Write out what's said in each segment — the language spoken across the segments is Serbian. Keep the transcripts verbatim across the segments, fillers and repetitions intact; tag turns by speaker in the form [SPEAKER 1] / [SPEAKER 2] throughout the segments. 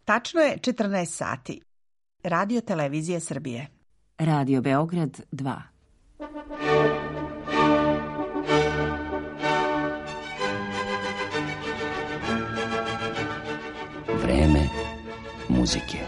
[SPEAKER 1] Tačno je četrnaest sati. Radio Televizija Srbije.
[SPEAKER 2] Radio Beograd dva.
[SPEAKER 3] Vreme muzike.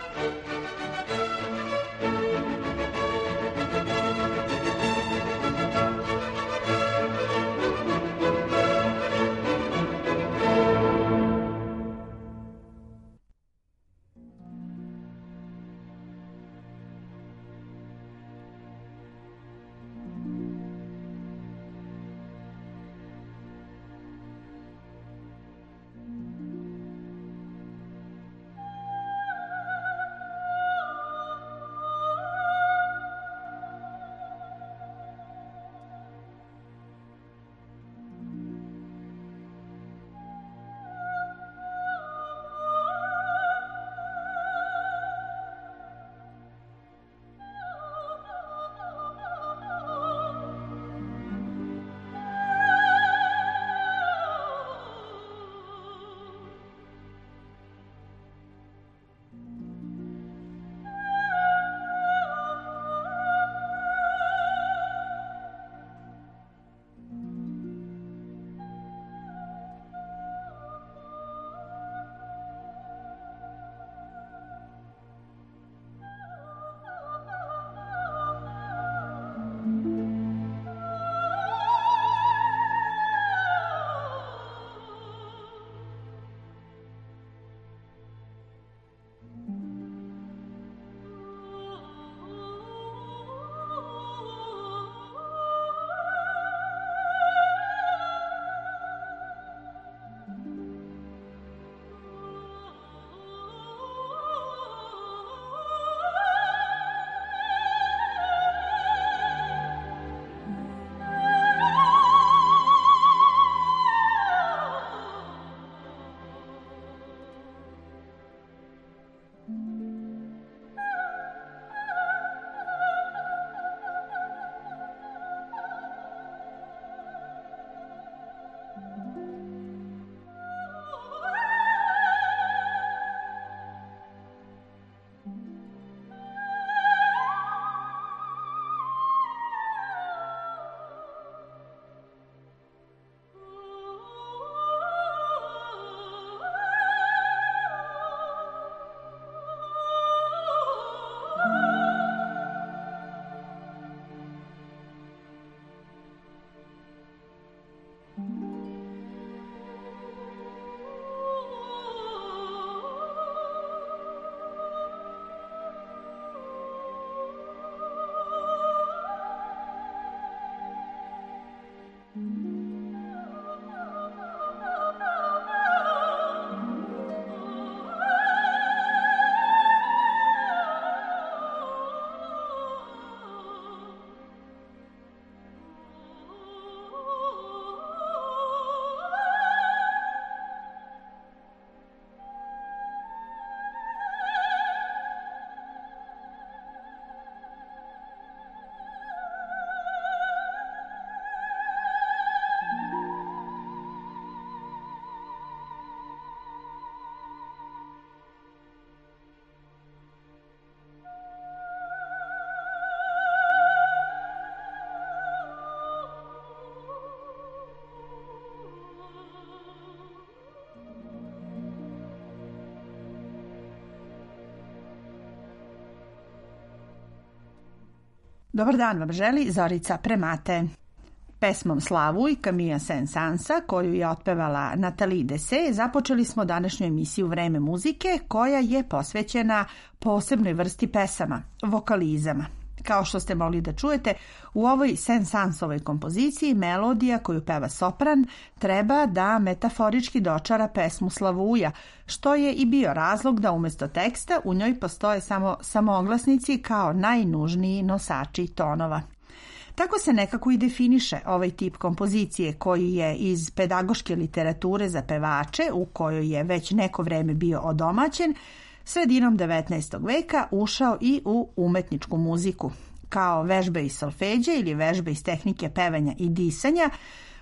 [SPEAKER 1] Dobar dan vam želi Zorica Premate. Pesmom Slavuj Camilla Saint-Sansa, koju je otpevala Nathalie Dessay, započeli smo današnju emisiju Vreme muzike, koja je posvećena posebnoj vrsti pesama, vokalizama. Kao što ste mogli da čujete, u ovoj Saint-Sansovoj kompoziciji melodija koju peva sopran treba da metaforički dočara pesmu Slavuja, što je i bio razlog da umjesto teksta u njoj postoje samo samoglasnici kao najnužniji nosači tonova. Tako se nekako i definiše ovaj tip kompozicije koji je iz pedagoške literature za pevače, u kojoj je već neko vreme bio odomaćen, sredinom devetnaestog veka ušao i u umetničku muziku. Kao vežbe iz solfeđa ili vežbe iz tehnike pevanja i disanja,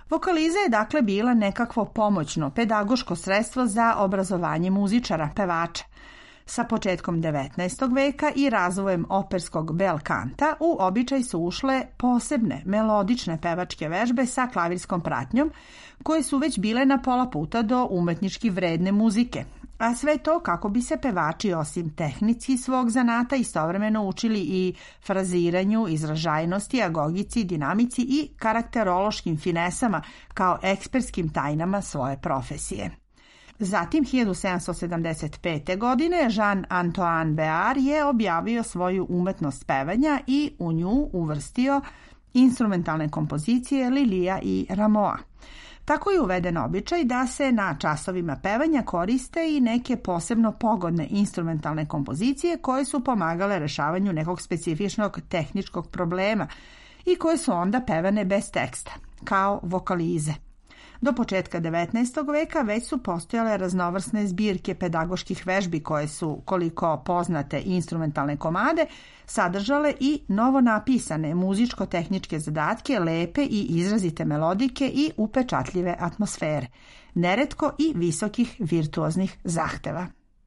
[SPEAKER 1] Vokaliza je dakle bila nekakvo pomoćno pedagoško sredstvo za obrazovanje muzičara, pevača. Sa početkom devetnaestog veka i razvojem operskog bel kanta u običaj su ušle posebne melodične pevačke vežbe sa klavirskom pratnjom, koje su već bile na pola puta do umetnički vredne muzike. A sve to kako bi se pevači osim tehnici svog zanata istovremeno učili i fraziranju, izražajnosti, agogici, dinamici i karakterološkim finesama kao ekspertskim tajnama svoje profesije. Zatim, hiljadu sedamsto sedamdeset pete. godine Jean-Antoine Béard je objavio svoju umetnost pevanja i u nju uvrstio instrumentalne kompozicije Lilija i Rameau. Tako je uveden običaj da se na časovima pevanja koriste i neke posebno pogodne instrumentalne kompozicije koje su pomagale rešavanju nekog specifičnog tehničkog problema i koje su onda pevane bez teksta, kao vokalize. Do početka devetnaestog veka već su postojale raznovrsne zbirke pedagoških vežbi koje su, koliko poznate instrumentalne komade, sadržale i novo napisane muzičko-tehničke zadatke, lepe i izrazite melodike i upečatljive atmosfere, neretko i visokih virtuoznih zahteva.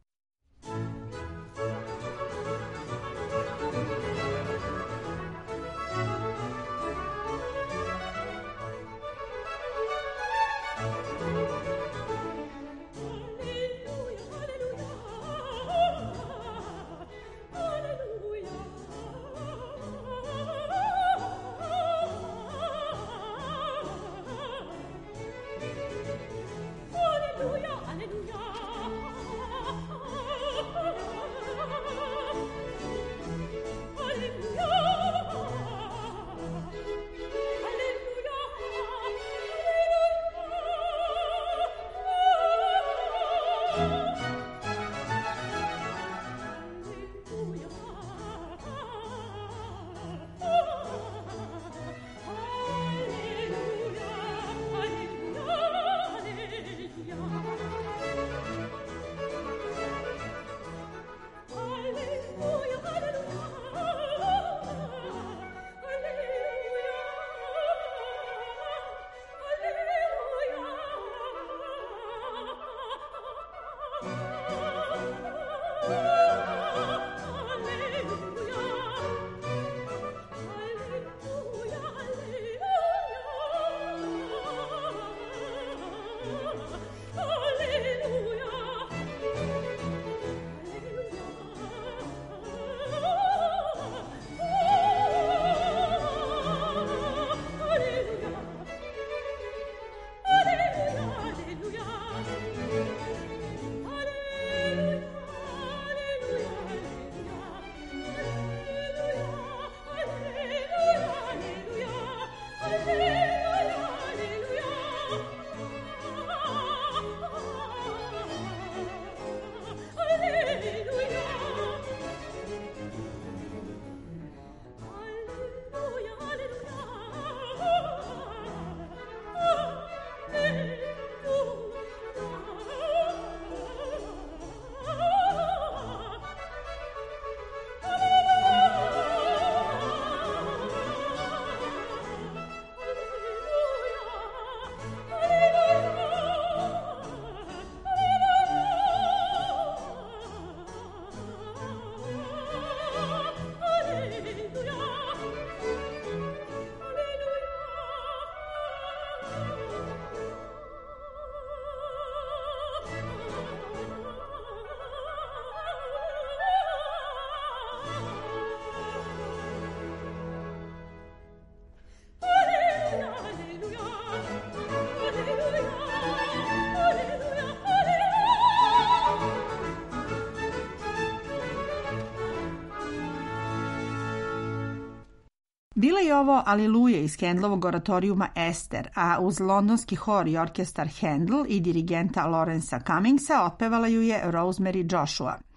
[SPEAKER 1] Bila je ovo Aliluje iz Handlovog oratorijuma Ester, a uz londonski hor i orkestar Handel i dirigenta Lawrencea Cummingsa otpevala ju je Rosemary Joshua.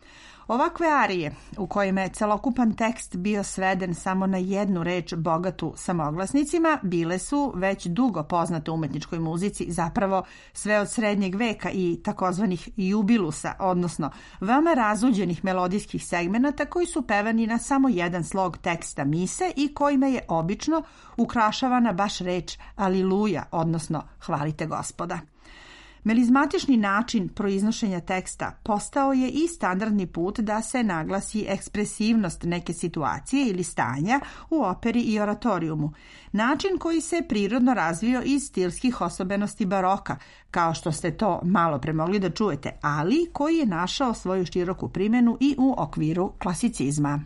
[SPEAKER 1] Ovakve arije, u kojima je celokupan tekst bio sveden samo na jednu reč bogatu samoglasnicima, bile su već dugo poznate u umetničkoj muzici, zapravo sve od srednjeg veka i takozvanih jubilusa, odnosno veoma razuđenih melodijskih segmenata koji su pevani na samo jedan slog teksta mise i kojima je obično ukrašavana baš reč Aliluja, odnosno hvalite Gospoda. Melizmatični način proiznošenja teksta postao je i standardni put da se naglasi ekspresivnost neke situacije ili stanja u operi i oratorijumu, način koji se prirodno razvio iz stilskih osobenosti baroka, kao što ste to malo pre mogli da čujete, ali koji je našao svoju široku primjenu i u okviru klasicizma.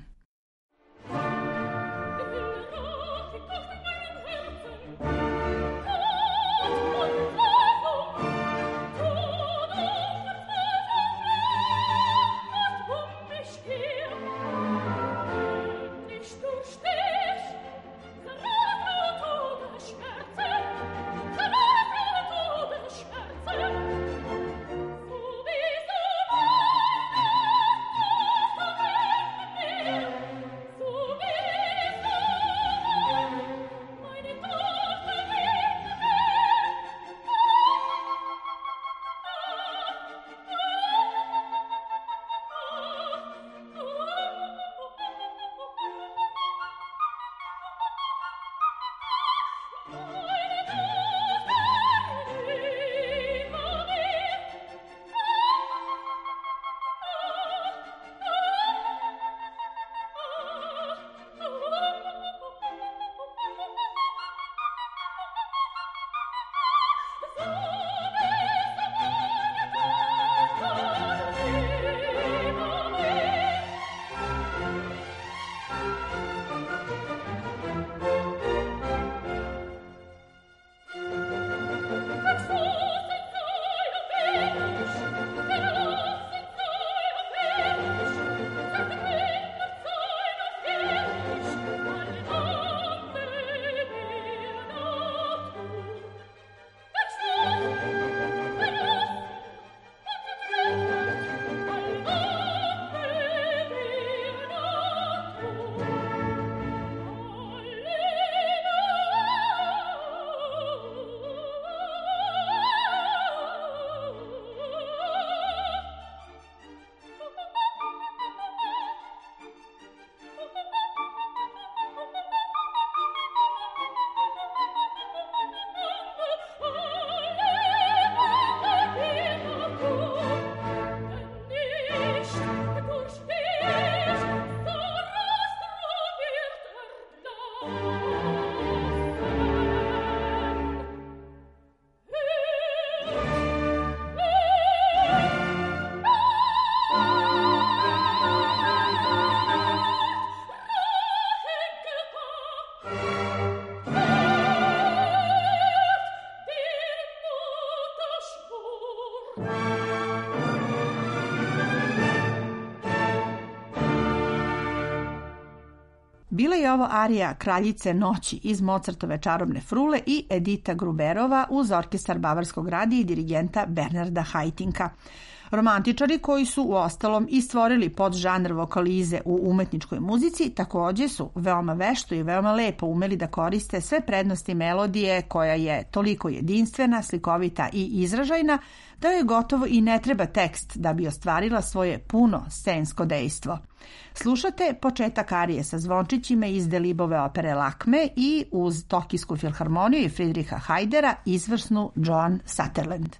[SPEAKER 1] Bila je ovo arija Kraljice noći iz Mozartove Čarobne frule i Edita Gruberova uz orkestar Bavarskog radija i dirigenta Bernarda Haitink-a. Romantičari koji su u ostalom i stvorili podžanr vokalize u umetničkoj muzici takođe su veoma vešto i veoma lepo umeli da koriste sve prednosti melodije koja je toliko jedinstvena, slikovita i izražajna da joj gotovo i ne treba tekst da bi ostvarila svoje puno scensko dejstvo. Slušate početak arije sa zvončićima iz Delibove opere Lakme i uz Tokijsku filharmoniju i Friedricha Haidera izvrsnu Joan Sutherland.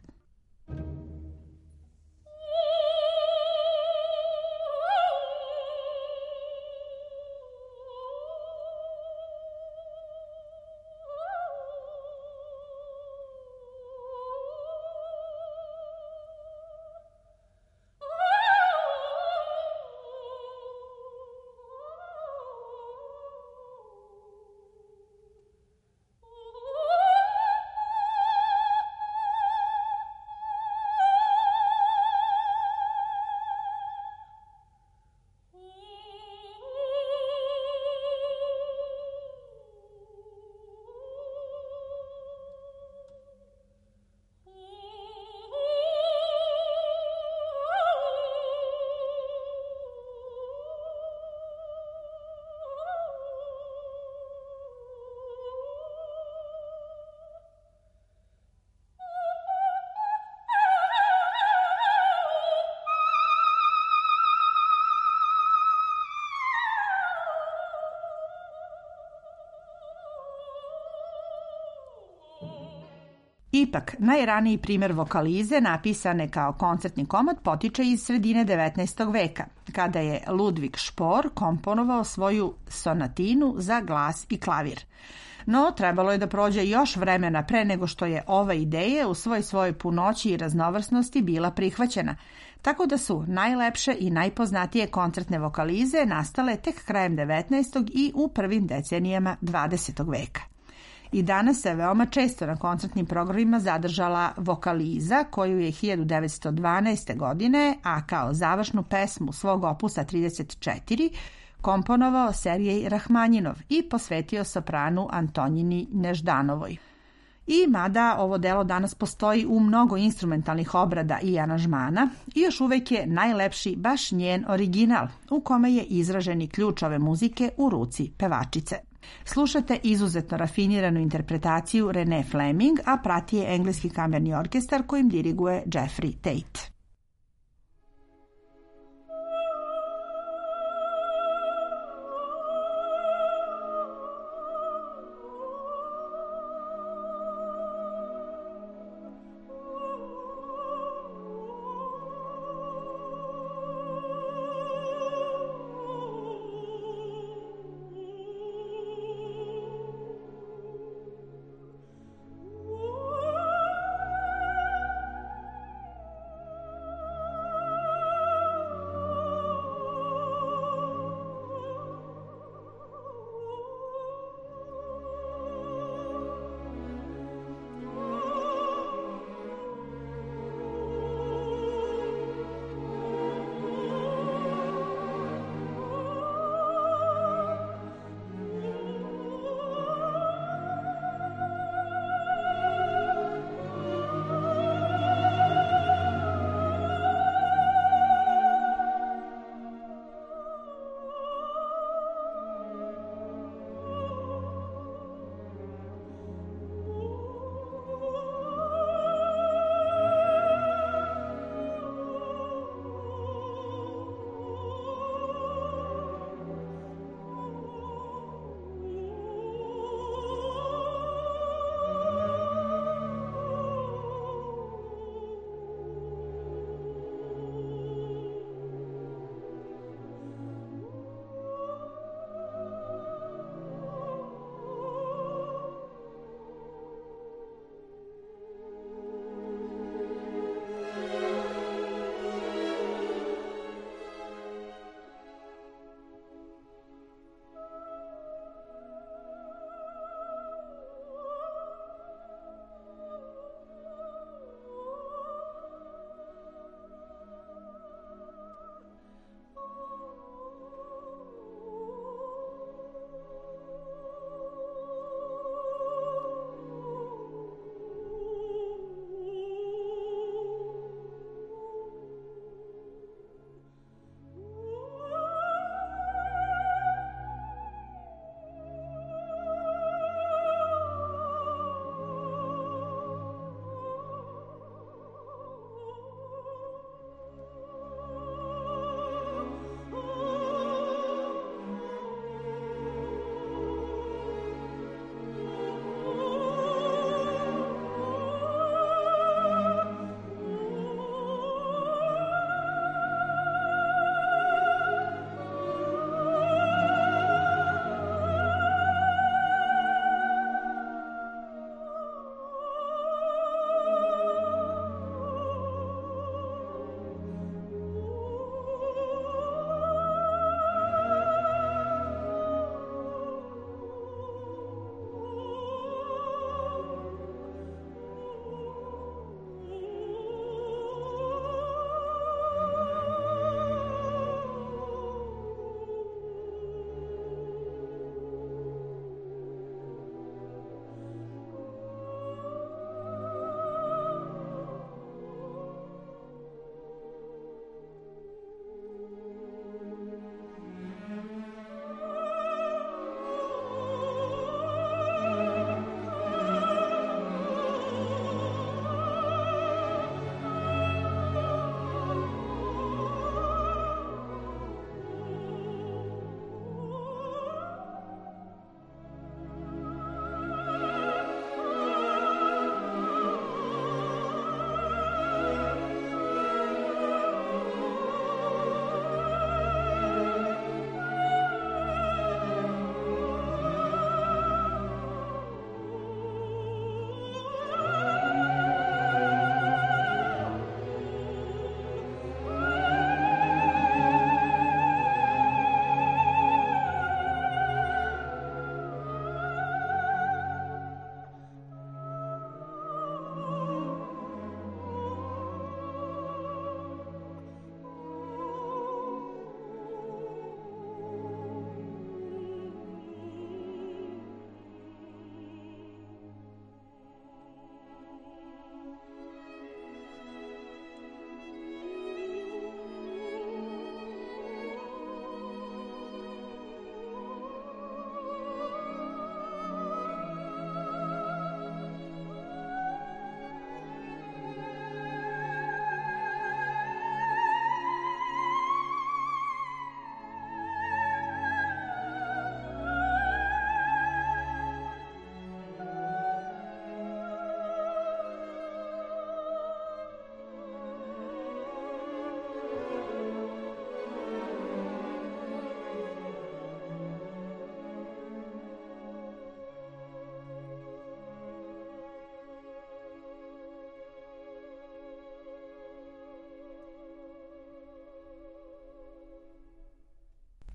[SPEAKER 4] Oh
[SPEAKER 1] Ipak, najraniji primjer vokalize, napisane kao koncertni komad, potiče iz sredine devetnaestog veka, kada je Ludvig Špor komponovao svoju sonatinu za glas i klavir. No, trebalo je da prođe još vremena pre nego što je ova ideja u svoj svojoj punoći i raznovrsnosti bila prihvaćena, tako da su najlepše i najpoznatije koncertne vokalize nastale tek krajem devetnaestog i u prvim decenijama dvadesetog veka. I danas se veoma često na koncertnim programima zadržala vokaliza koju je hiljadu devetsto dvanaeste. godine, a kao završnu pesmu svog opusa trideset četiri, komponovao Sergej Rahmanjinov i posvetio sopranu Antonjini Neždanovoj. I mada ovo delo danas postoji u mnogo instrumentalnih obrada i aranžmana, još uvek je najlepši baš njen original, u kome je izraženi ključ ove muzike u ruci pevačice. Slušate izuzetno rafiniranu interpretaciju Renée Fleming, a prati je engleski kamerni orkestar kojim diriguje Jeffrey Tate.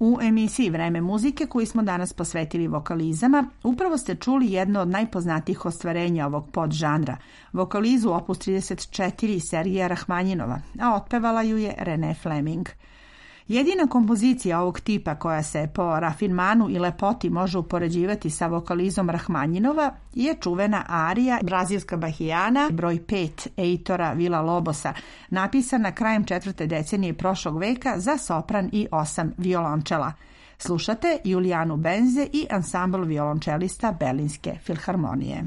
[SPEAKER 1] U emisiji Vreme muzike koju smo danas posvetili vokalizama, upravo ste čuli jedno od najpoznatijih ostvarenja ovog podžanra, vokalizu opus trideset četiri Sergeja Rahmanjinova, a otpevala ju je Renée Fleming. Jedina kompozicija ovog tipa koja se po rafinmanu i lepoti može upoređivati sa vokalizom Rahmanjinova je čuvena arija Brazilska bahijana broj pet Eitora Villa-Lobosa, napisana krajem četvrte decenije prošlog veka za sopran i osam violončela. Slušate Julijanu Benze i ansambl violončelista Berlinske filharmonije.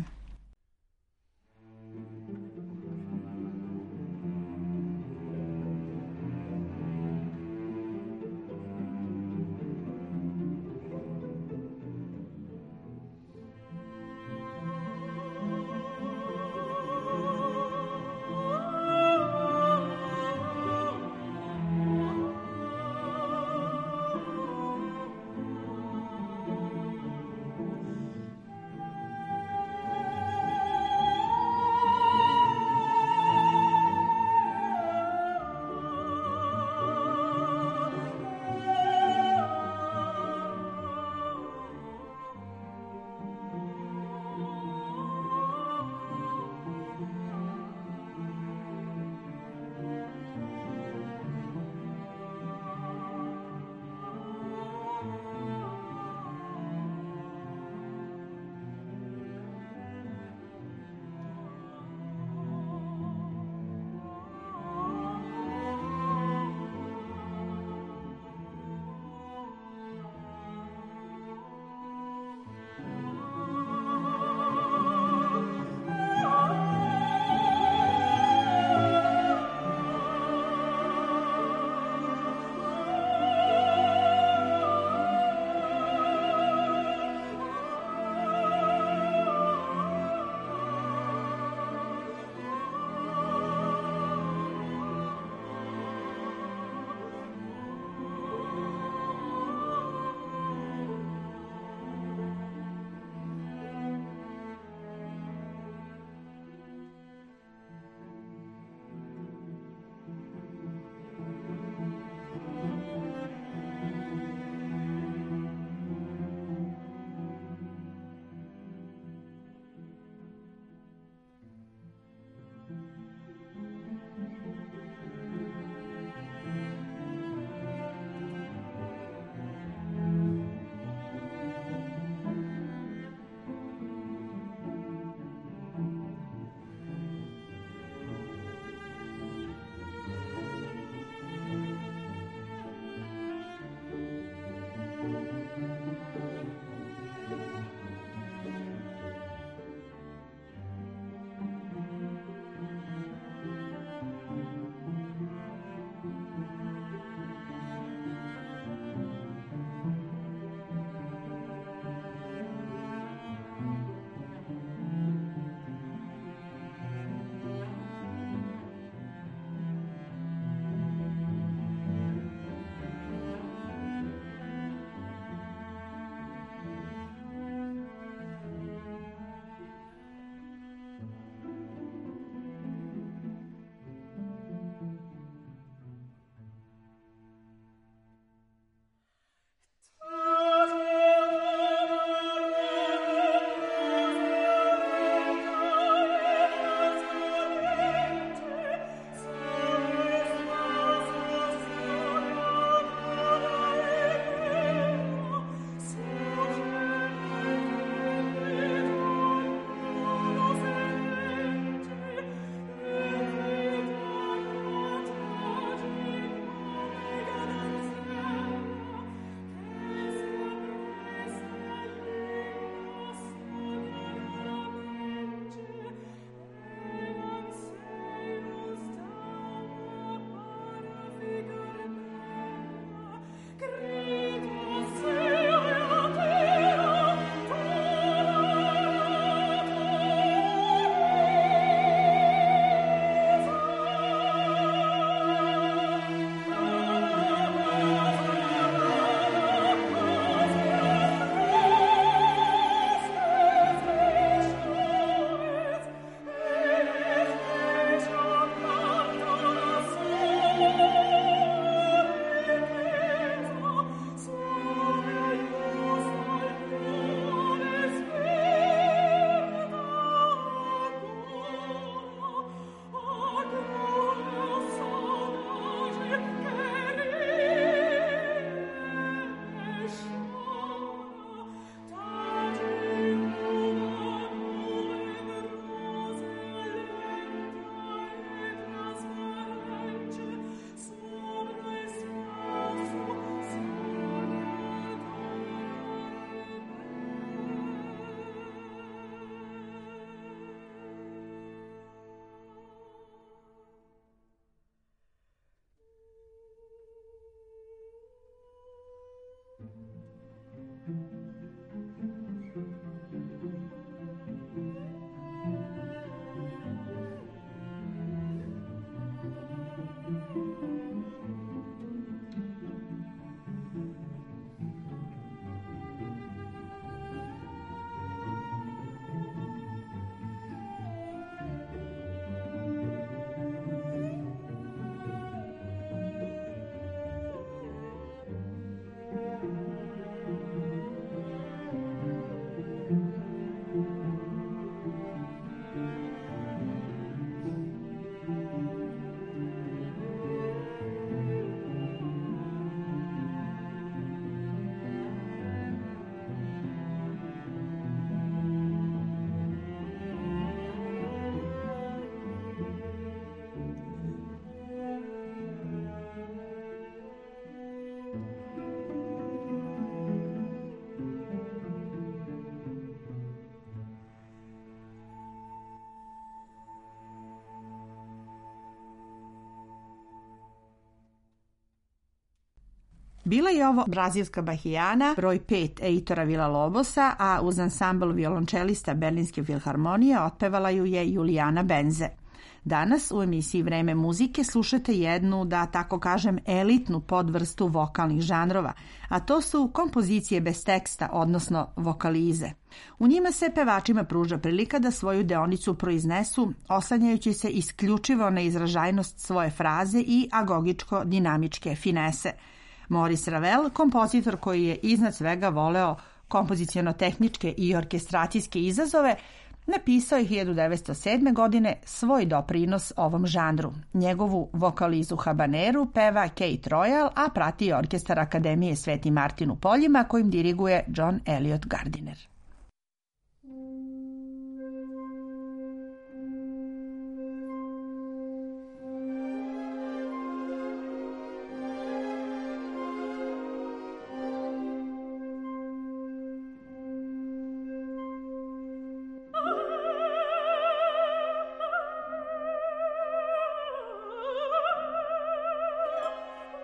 [SPEAKER 1] Bila je ovo brazilska bahijana, broj pet Eitora Villa-Lobosa, a uz ansambl violončelista Berlinske filharmonije otpevala ju je Julijana Benze. Danas u emisiji Vreme muzike slušate jednu, da tako kažem, elitnu podvrstu vokalnih žanrova, a to su kompozicije bez teksta, odnosno vokalize. U njima se pevačima pruža prilika da svoju deonicu proiznesu, oslanjajući se isključivo na izražajnost svoje fraze i agogičko-dinamičke finese. Maurice Ravel, kompozitor koji je iznad svega voleo kompoziciono-tehničke i orkestracijske izazove, napisao je hiljadu devetsto sedme. godine svoj doprinos ovom žanru. Njegovu vokalizu habaneru peva Kate Royal, a prati orkestar Akademije Sveti Martin u Poljima kojim diriguje John Eliot Gardiner.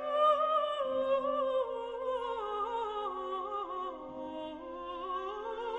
[SPEAKER 4] Oh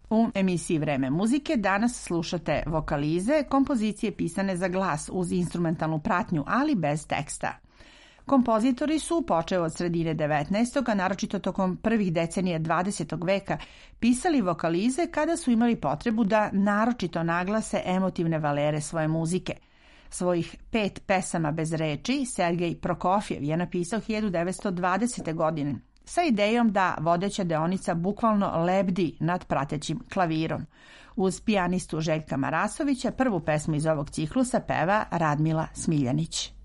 [SPEAKER 1] U emisiji Vreme muzike danas slušate vokalize, kompozicije pisane za glas uz instrumentalnu pratnju, ali bez teksta. Kompozitori su, počeo od sredine devetnaestog. a naročito tokom prvih decenija dvadesetog veka, pisali vokalize kada su imali potrebu da naročito naglase emotivne valere svoje muzike. Svojih pet pesama bez reči Sergej Prokofjev je napisao hiljadu devetsto dvadesete. godine sa idejom da vodeća deonica bukvalno lebdi nad pratećim klavirom. Uz pijanistu Željka Marasovića prvu pesmu iz ovog ciklusa peva Radmila Smiljanić.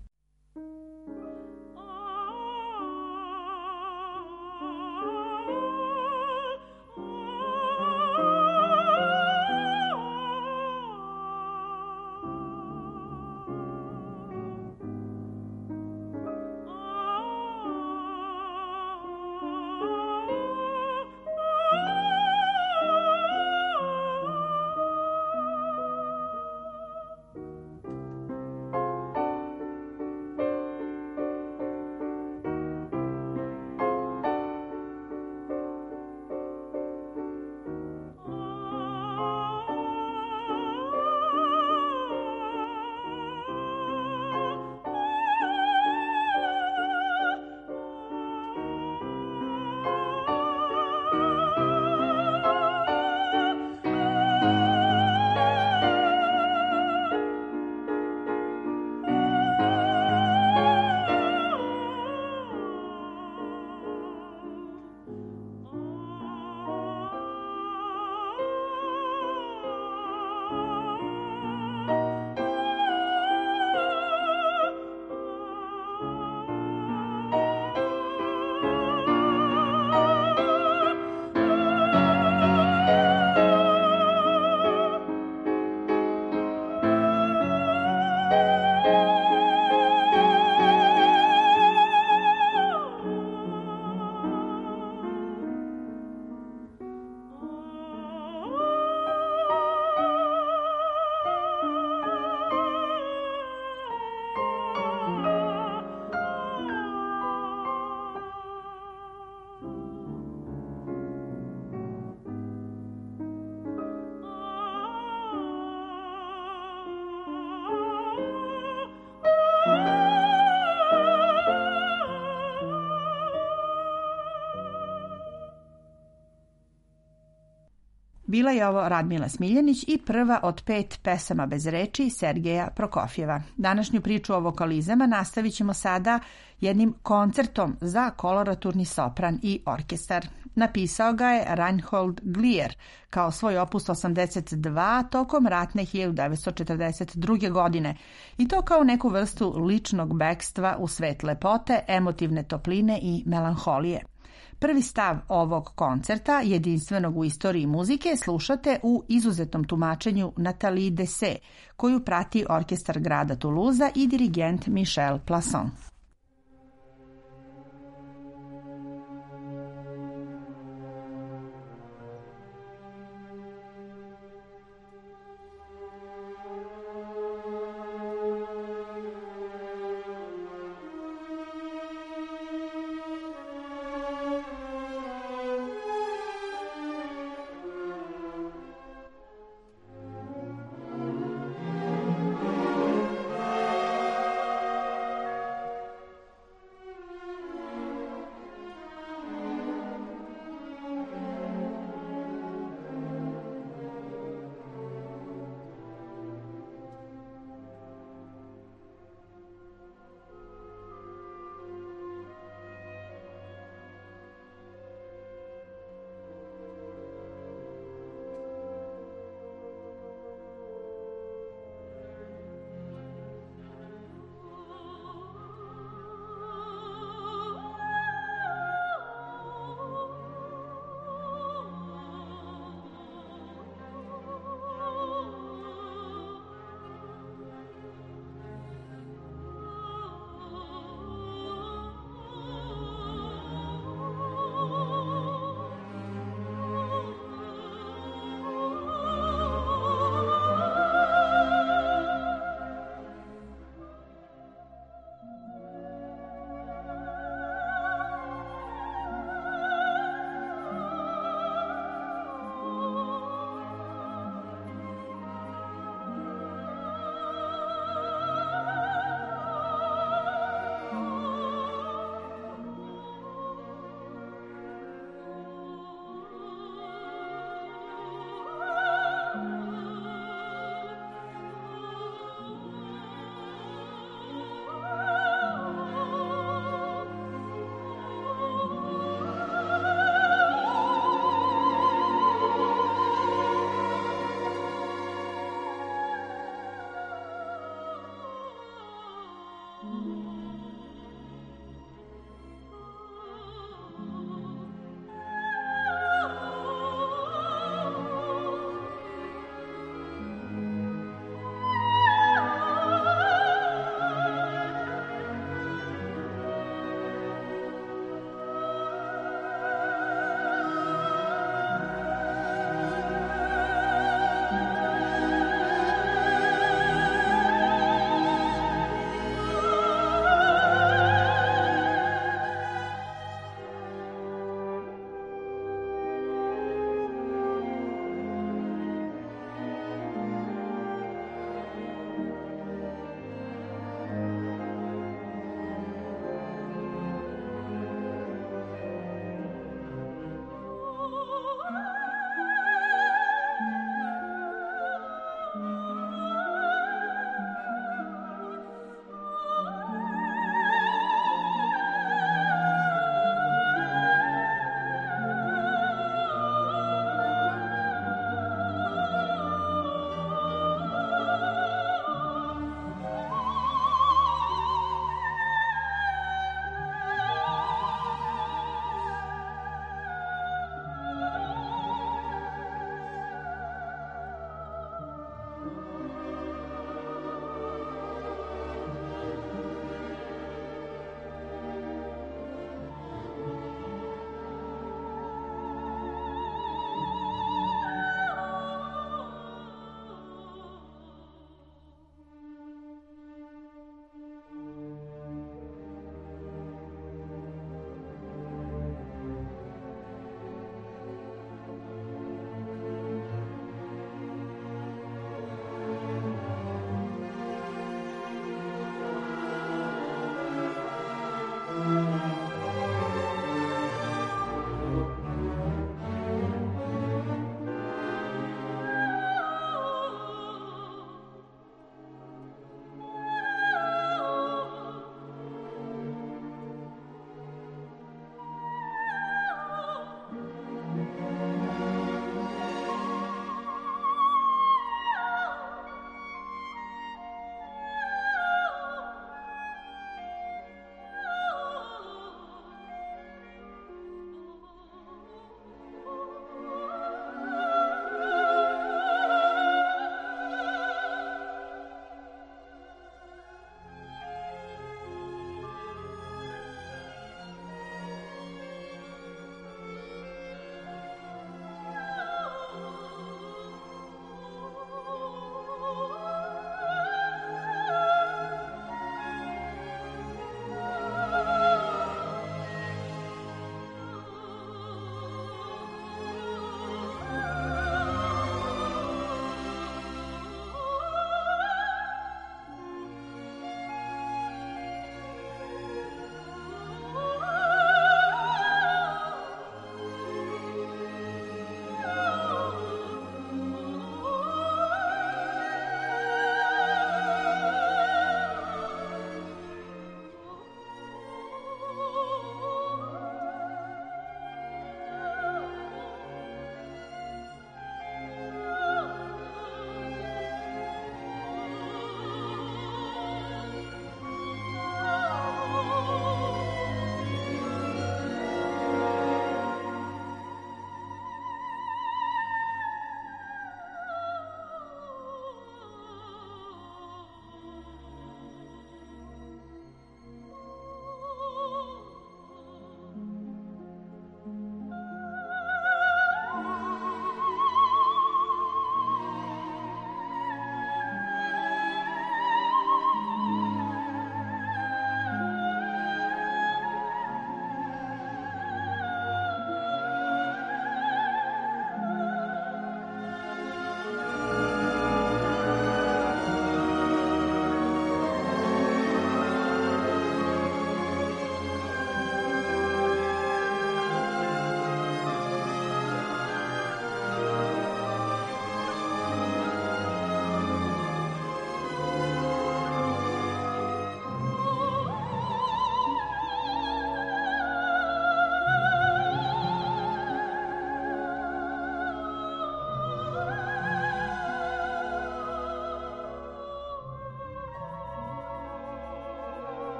[SPEAKER 1] Bila je ovo Radmila Smiljanić i prva od pet pesama bez reči Sergeja Prokofjeva. Današnju priču o vokalizama nastavit ćemo sada jednim koncertom za koloraturni sopran i orkestar. Napisao ga je Reinhold Glier kao svoj opus osamdeset dva tokom ratne hiljadu devetsto četrdeset druge. godine i to kao neku vrstu ličnog bekstva u svet lepote, emotivne topline i melanholije. Prvi stav ovog koncerta, jedinstvenog u istoriji muzike, slušate u izuzetnom tumačenju Nathalie Dessay, koju prati orkestar grada Toulouse i dirigent Michel Plasson.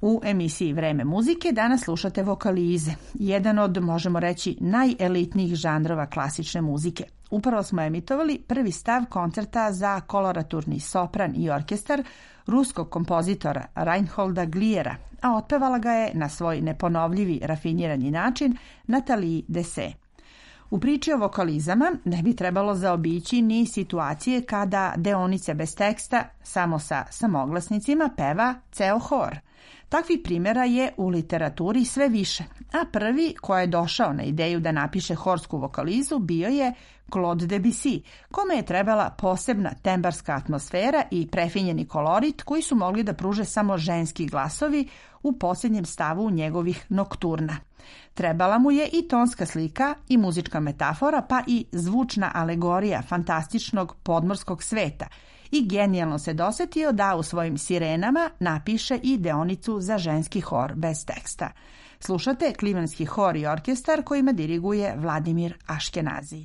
[SPEAKER 1] U emisiji Vreme muzike danas slušate vokalize, jedan od, možemo reći, najelitnijih žanrova klasične muzike. Upravo smo emitovali prvi stav koncerta za koloraturni sopran i orkestar ruskog kompozitora Reinholda Gliera, a otpevala ga je na svoj neponovljivi, rafinirani način Nathalie Dessay. U priči o vokalizama ne bi trebalo zaobići ni situacije kada deonice bez teksta, samo sa samoglasnicima, peva ceo hor. Takvih primjera je u literaturi sve više, a prvi ko je došao na ideju da napiše horsku vokalizu bio je Claude Debussy, kome je trebala posebna tembarska atmosfera i prefinjeni kolorit koji su mogli da pruže samo ženski glasovi u posljednjem stavu njegovih nokturna. Trebala mu je i tonska slika i muzička metafora, pa i zvučna alegorija fantastičnog podmorskog sveta i genijalno se dosetio da u svojim sirenama napiše i deonicu za ženski hor bez teksta. Slušate Klimanski hor i orkestar kojima diriguje Vladimir Aškenazi.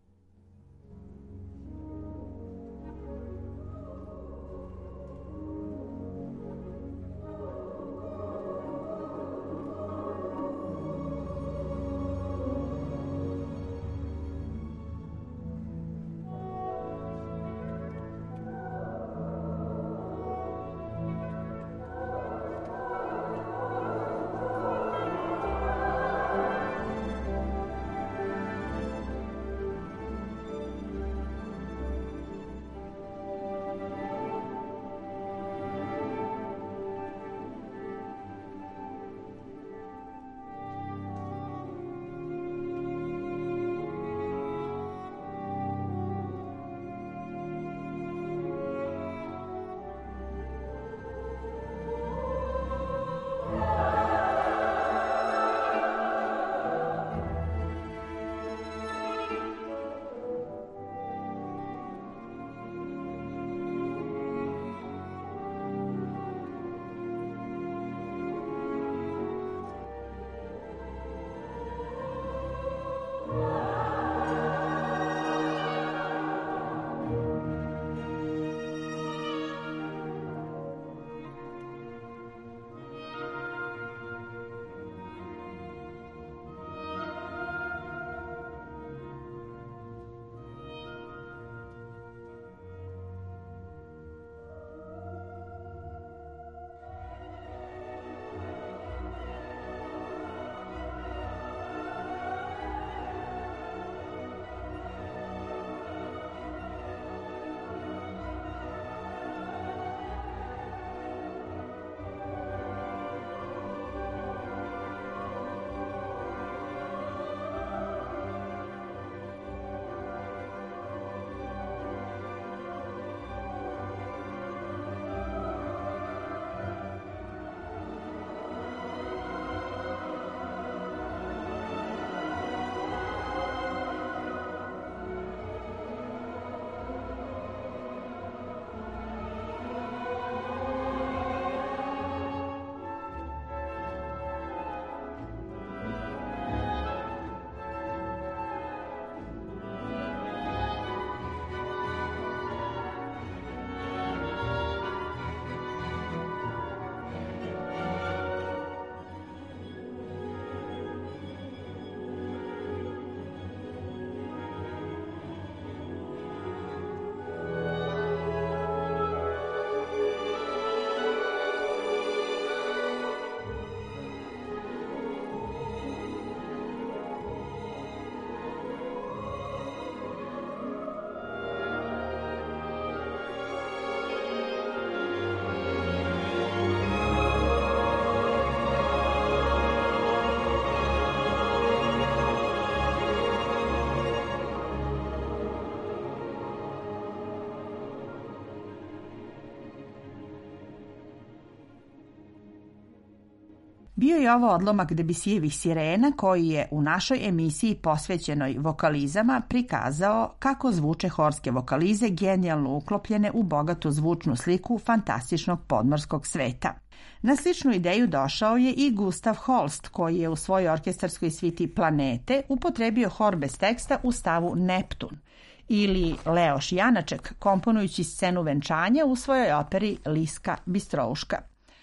[SPEAKER 1] Bio je ovo odlomak Debussijevih sirena koji je u našoj emisiji posvećenoj vokalizama prikazao kako zvuče horske vokalize genijalno uklopljene u bogatu zvučnu sliku fantastičnog podmorskog sveta. Na sličnu ideju došao je i Gustav Holst, koji je u svojoj orkestarskoj sviti Planete upotrebio hor bez teksta u stavu Neptun, ili Leoš Janaček komponujući scenu venčanja u svojoj operi Liska Bistrouška.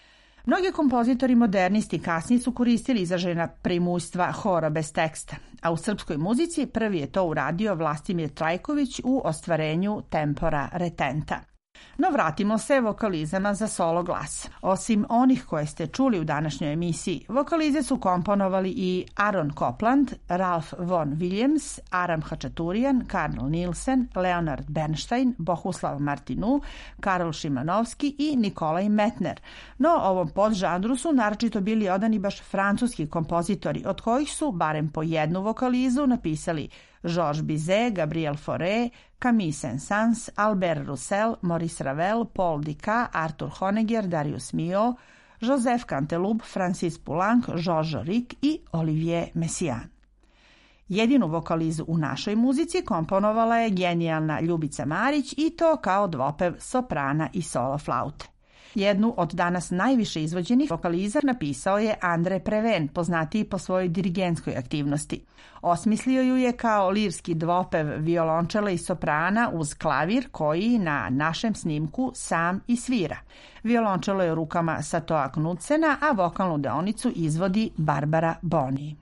[SPEAKER 1] Mnogi kompozitori modernisti kasnije su koristili izražena primuljstva hora bez teksta, a u srpskoj muzici prvi je to uradio Vlastimir Trajković u ostvarenju Tempora retenta. No vratimo se vokalizama za solo glas. Osim onih koje ste čuli u današnjoj emisiji, vokalize su komponovali i Aaron Copland, Ralph Vaughan Williams, Aram Hačaturian, Karl Nielsen, Leonard Bernstein, Bohuslav Martinu, Karol Šimanovski i Nikolaj Metner. No ovom podžanru su naročito bili odani baš francuski kompozitori, od kojih su barem po jednu vokalizu napisali Georges Bizet, Gabriel Fauré, Camille Saint-Saëns, Albert Roussel, Maurice Ravel, Paul Dicka, Arthur Honegger, Darius Milhaud, Joseph Canteloube, Francis Poulenc, Georges Auric i Olivier Messiaen. Jedinu vokalizu u našoj muzici komponovala je genijalna Ljubica Marić i to kao dvopev soprana i solo flaute. Jednu od danas najviše izvođenih vokaliza napisao je Andre Preven, poznatiji po svojoj dirigentskoj aktivnosti. Osmislio ju je kao lirski dvopev violončela i soprana uz klavir koji na našem snimku sam i svira. Violončelo je u rukama Satoa Knudsena, a vokalnu deonicu izvodi Barbara Boni.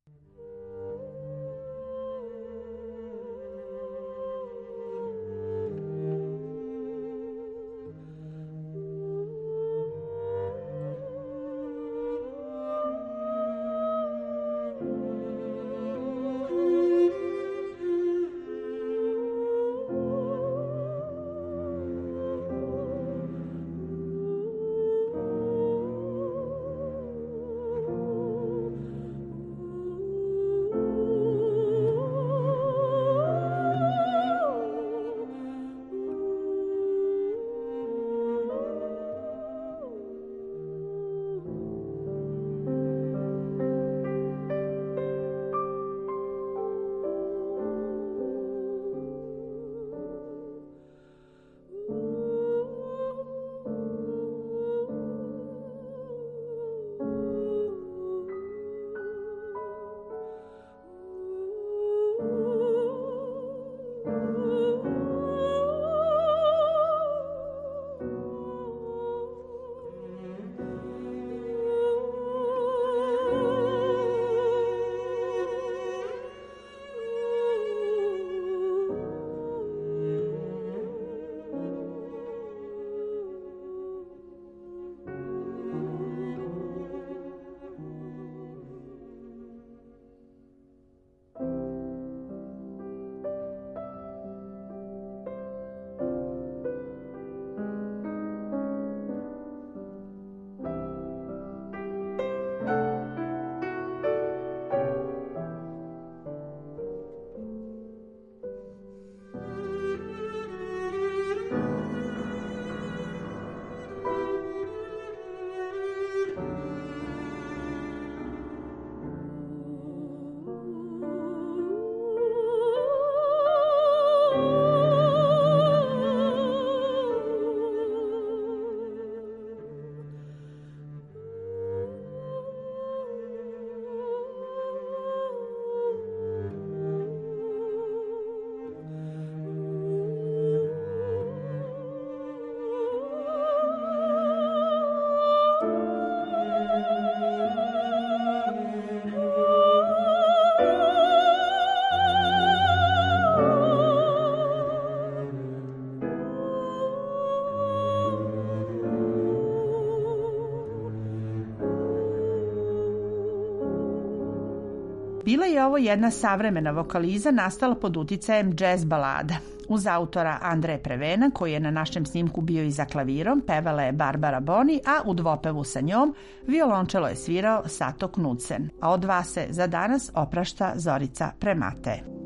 [SPEAKER 1] Bila je ovo jedna savremena vokaliza nastala pod uticajem džez balada. Uz autora Andre Prevena, koji je na našem snimku bio i za klavirom, pevala je Barbara Boni, a u dvopevu sa njom violončelo je svirao Sato Knudsen. A od vas se za danas oprašta Zorica Premate.